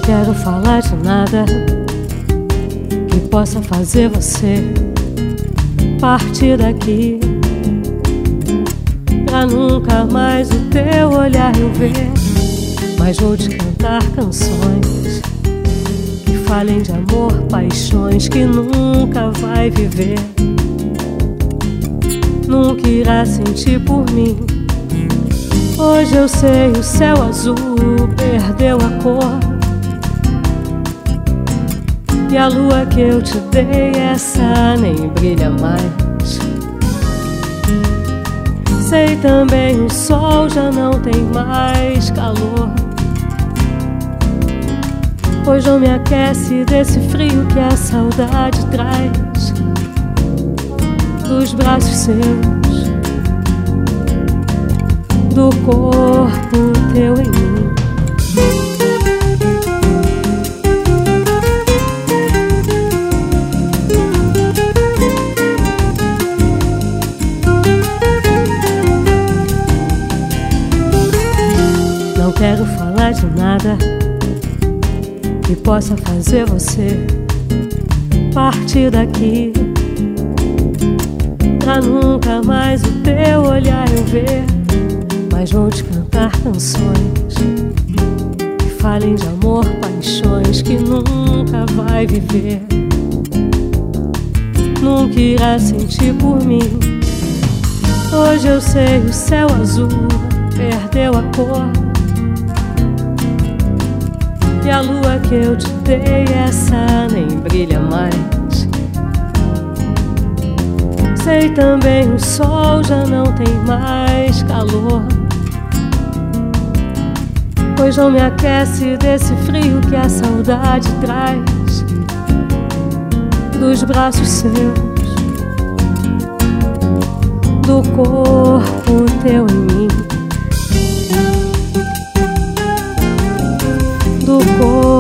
quero falar de nada que possa fazer você partir daqui, pra nunca mais o teu olhar eu ver. Mas vou te cantar canções que falem de amor, paixões que nunca vai viver, nunca irá sentir por mim. Hoje eu sei, o céu azul perdeu a cor, e a lua que eu te dei, essa nem brilha mais. Sei também, o sol já não tem mais calor, pois não me aquece desse frio que a saudade traz dos braços seus, do corpo teu em mim. Não quero falar de nada que possa fazer você partir daqui, pra nunca mais o teu olhar eu ver. Mas vou te cantar canções que falem de amor, paixões que nunca vai viver, nunca irá sentir por mim. Hoje eu sei, o céu azul perdeu a cor, e a lua que eu te dei, essa nem brilha mais. Sei também, o sol já não tem mais calor, pois não me aquece desse frio que a saudade traz dos braços seus, do corpo teu em mim, do corpo